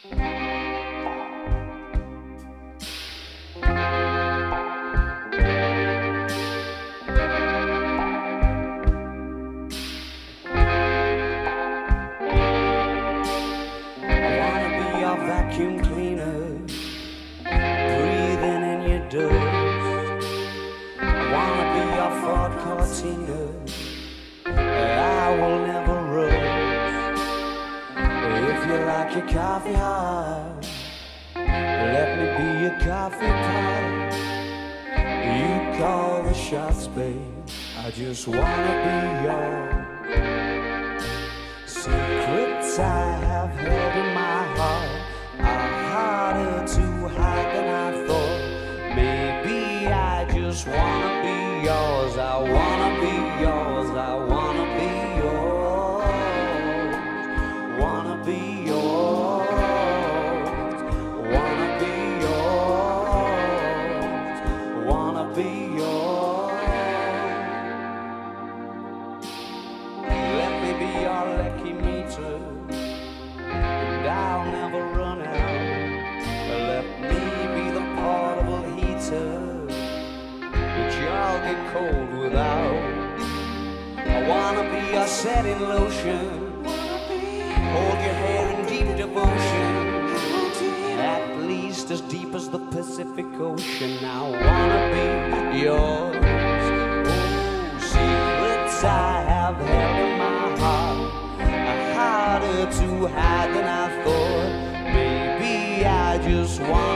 Vacuum cleaner, breathing in your dust. I wanna be your Ford Cortina, I will never rust. If you like your coffee hot, let me be your coffee pot. You call the shots, babe, I just wanna be your secrets I have held in my heart. Harder to hide than I thought. Maybe I just wanna be yours. I wanna be yours. I wanna be yours. Wanna be yours. Wanna be yours. Wanna be yours. Let me be your lucky meter, and I'll never run out. Let me be the portable heater that y'all get cold without. I wanna be your setting lotion, hold your hair in deep devotion, at least as deep as the Pacific Ocean. I wanna be yours. Oh, secrets I have held in my heart are harder to hide than I thought. Maybe I just want